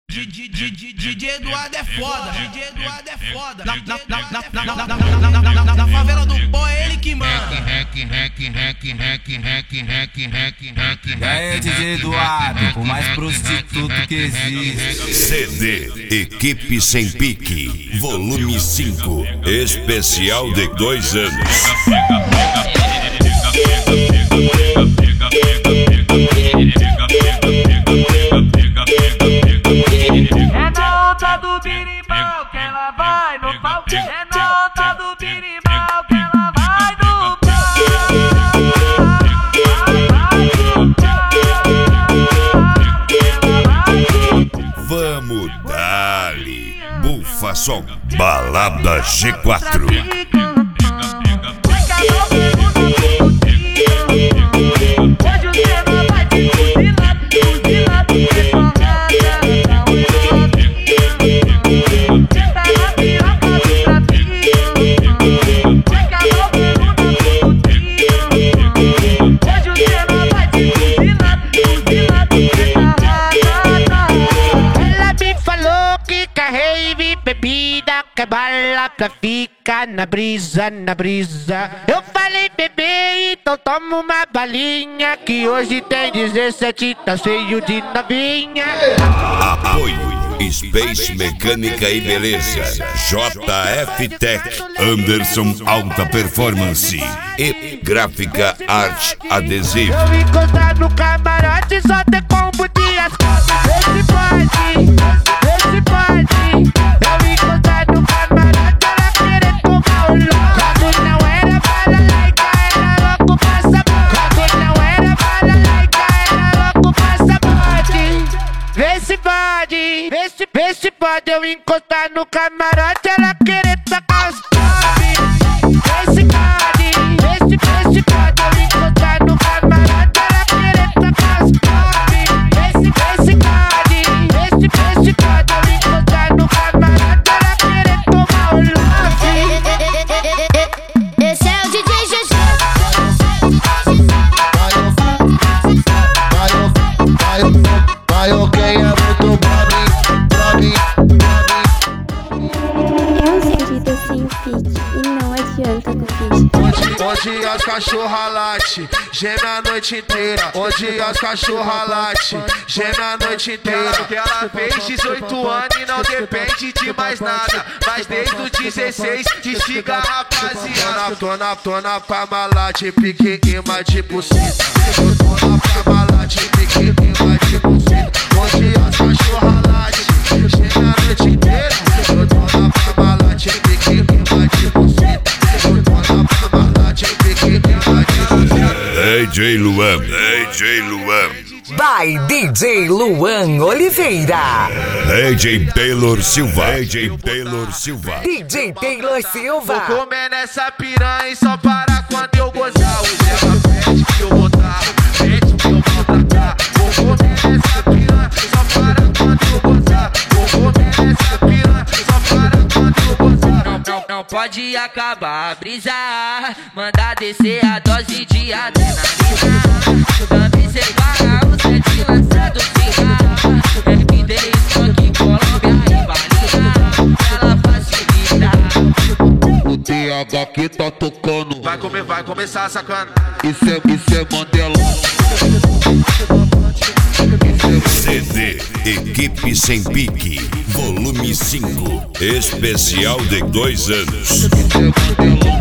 DJ Eduardo é foda, DJ Eduardo é foda. Na favela do pó é ele que manda. E aí, DJ Eduardo, o mais prostituto que existe. CD Equipe Sem Pique, volume 5, especial de 2 anos. É na onda do birimbau que ela vai no pau. É na onda do birimbau que ela vai no pau. Vamos dali, bufa som, balada G4. Bebida que bala pra ficar na brisa, na brisa. Eu falei bebê, então toma uma balinha, que hoje tem 17, tá cheio de novinha. Apoio Space Mecânica e Beleza, JF Tech, Anderson Alta Performance e Gráfica Arte Adesivo. Eu encontrar no camarote só tem combo de ascaldo. Esse pode. Eu encontrar no camarote ela querer tomar o louco. Quando não era balalaica era louco passa bode. Quando não era balalaica era louco passa bode. Vê se pode eu encostar no camarote ela querer tacar os top. Vê se pode eu encostar no camarote ela querer tacar os top. Vê se pode eu encostar no camarote ela querer tomar o love. Esse é o DJ Juju. Vai, ok, é muito pobre. É um segredo sem pique e não adianta com pique. Onde as cachorra late, geme a noite inteira. Onde as cachorra late, geme a noite inteira. Porque ela fez 18 anos e não depende de mais nada. Mas desde os 16 instiga a rapaziada. Tô na pamala de pique ima de buceta. Tô na pamala de pique ima de buceta. Onde as cachorra late, geme a noite inteira. Tô na pamala de pique ima de buceta. Tô na pamala de pique ima de buceta. DJ Luan, DJ Luan. By DJ Luan Oliveira. DJ Taylor Silva, DJ Taylor Silva. DJ Taylor Silva. Vou comer nessa piranha e só para quando eu gozar. Hoje ela pede que eu botar, pede que eu botar. Vou comer nessa piranha só para quando eu gozar. Vou comer nessa piranha só para quando eu gozar. Não pode acabar a brisa, manda descer a dose de adrenalina. Também separa o sete lançado cigarro. RBD, Estoque, Colômbia e Bahia. Ela facilita. O TH que tá tocando. Vai começar sacando. Isso é Mandela. CD Equipe Sem Pique, volume 5, especial de 2 anos. Isso é Mandela.